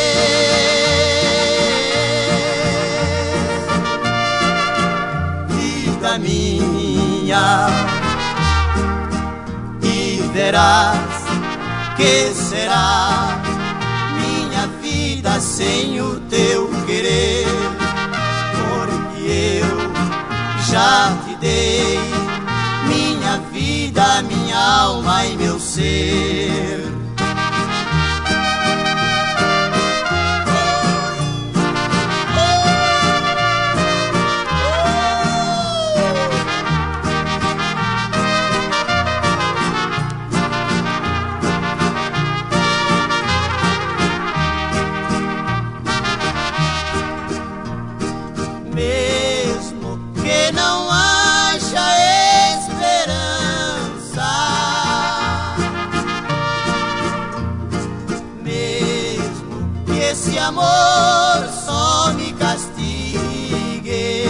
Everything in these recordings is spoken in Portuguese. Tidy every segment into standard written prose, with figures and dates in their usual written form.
Vida minha, e verás que será minha vida sem o teu querer, porque eu já te dei minha vida, minha alma e meu ser. Mesmo que não haja esperança, mesmo que esse amor só me castigue,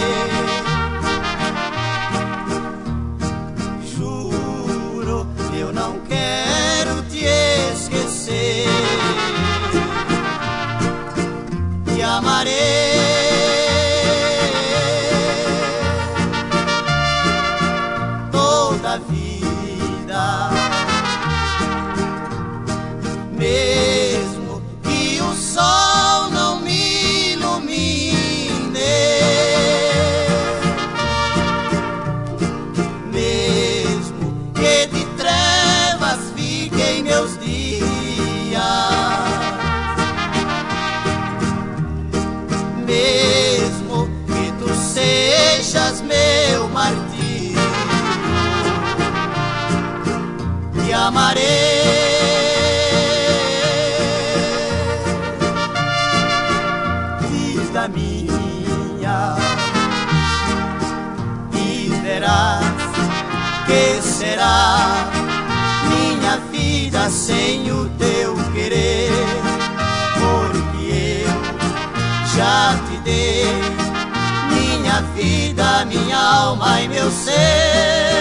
juro, eu não quero te esquecer. Te amarei da vida, mesmo que o sol não me ilumine, mesmo que de trevas fiquem meus dias, mesmo que tu sejas meu martírio, te amarei. Vida minha, e verás que será minha vida sem o teu querer, porque eu já te dei minha vida, minha alma e meu ser.